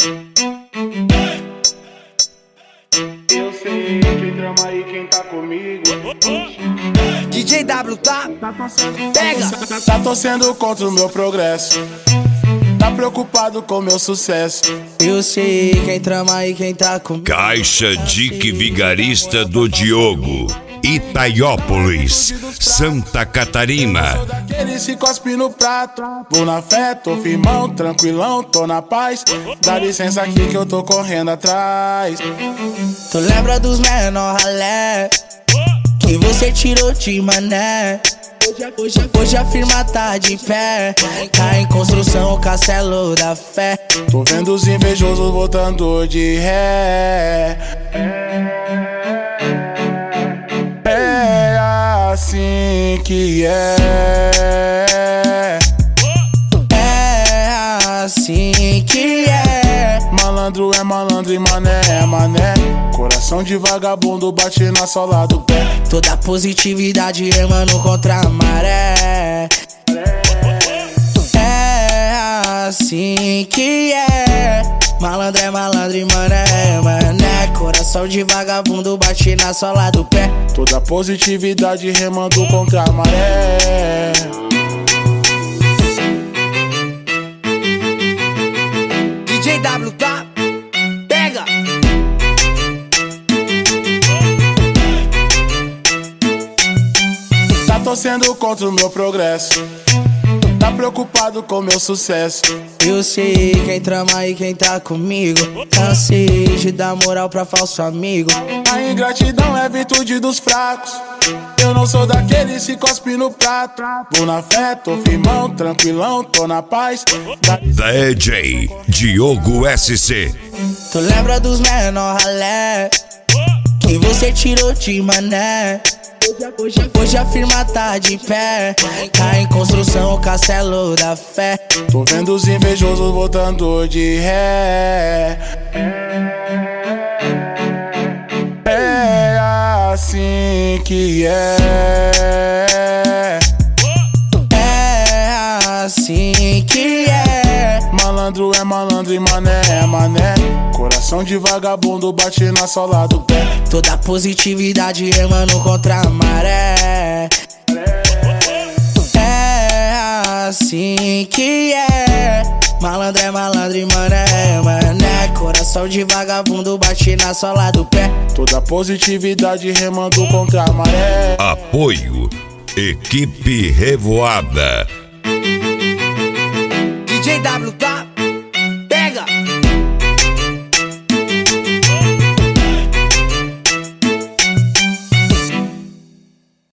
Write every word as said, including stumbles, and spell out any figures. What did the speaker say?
Eu sei quem trama e quem tá comigo. D J W tá? Pega! Tá torcendo contra o meu progresso, tá preocupado com meu sucesso. Eu sei quem trama e quem tá comigo. Caixa Dick Vigarista do Diogo, Itaiópolis, Santa Catarina. Sou daqueles que cospe no prato. Vou na fé, tô firmão, tranquilão, tô na paz. Dá licença aqui que eu tô correndo atrás. Tu lembra dos menor ralé que você tirou de mané? Hoje, hoje a firma tá de pé, tá em construção o castelo da fé. Tô vendo os invejosos voltando de ré. É assim que é. É assim que é. Malandro é malandro e mané é mané. Coração de vagabundo bate na sola do pé. Toda positividade remando contra a maré. É assim que é. Malandro é malandro e mané é mané. Coração de vagabundo bate na sola do pé. Toda positividade remando contra a maré. D J W tá? Pega! Tá torcendo contra o meu progresso, tá preocupado com meu sucesso. Eu sei quem trama e quem tá comigo. Cansei de dar moral pra falso amigo. A ingratidão é virtude dos fracos. Eu não sou daqueles que cospe no prato. Vou na fé, tô firmão, tranquilão, tô na paz. Dá D J Diogo S C. Tu lembra dos menor ralé que você tirou de mané? Hoje, hoje a firma tá de pé, tá em construção o castelo da fé. Tô vendo os invejosos voltando de ré. É assim que é. É assim que é. Malandro é malandro e mané é mané. Coração de vagabundo bate na sola do pé. Toda positividade remando contra a maré. É assim que é. Malandro é malandro e mané é mané. Coração de vagabundo bate na sola do pé. Toda positividade remando contra a maré. Apoio Equipe Revoada. D J W tá?